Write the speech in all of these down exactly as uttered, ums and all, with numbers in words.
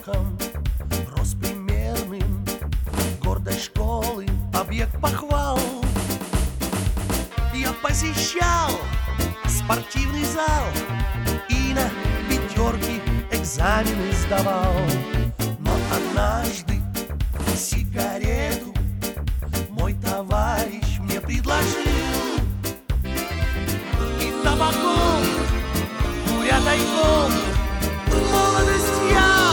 успехом, рос примерным, гордость школы, объект похвал. Я посещал спортивный зал и на пятерки экзамены сдавал. Но однажды сигарету мой товарищ мне предложил, и табаком, куря тайком, молодость я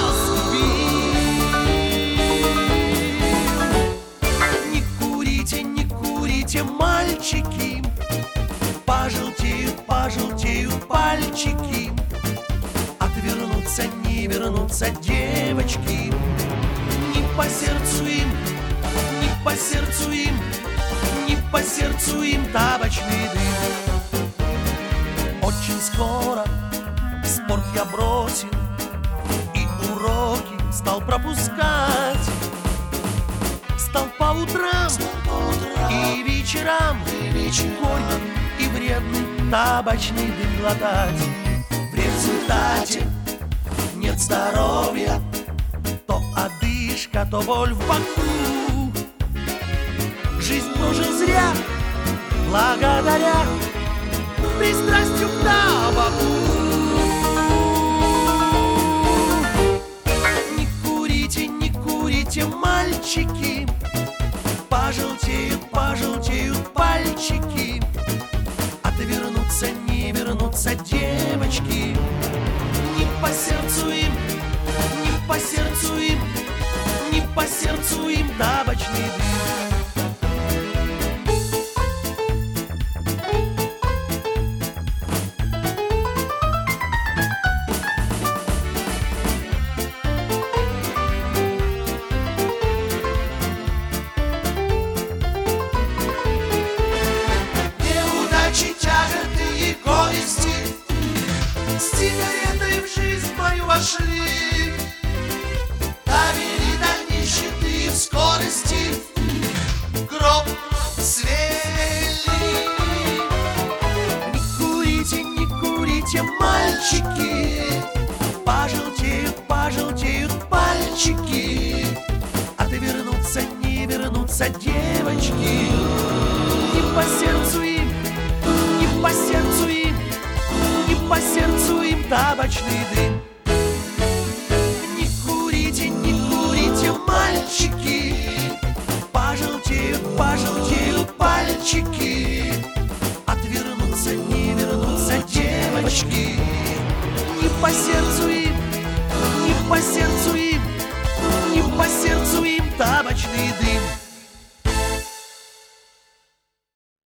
сгубил. Не курите, не курите, мальчики, пожелтеют, пожелтеют пальчики, отвернутся, не вернутся девочки. Не по сердцу им, не по сердцу им, не по сердцу им табачный дым. Очень скоро спорт я бросил и уроки стал пропускать. Стал по утрам и вечерам горький и вредный табачный дым глотать. В результате нет здоровья, то одышка, то боль в боку. Жизнь прожил зря, благодаря пристрастию к табаку. Не курите, не курите, мальчики, пожелтеют, пожелтеют пальчики, отвернутся, не вернутся девочки. Не по сердцу им, не по сердцу им, не по сердцу им табачный дым. Неудачи, тяготы и горести с сигаретой в жизнь мою вошли, довели до нищеты в скорости, гроб свели. Не курите, не курите, мальчики, пожелтеют, пожелтеют пальчики, отвернутся, не вернутся девочки. Не по сердцу им, не по сердцу им, не по сердцу им табачный дым. Не курите, не курите, мальчики, пожелтеют, пожелтеют пальчики, отвернутся, не вернутся девочки. Не по сердцу им, не по сердцу им,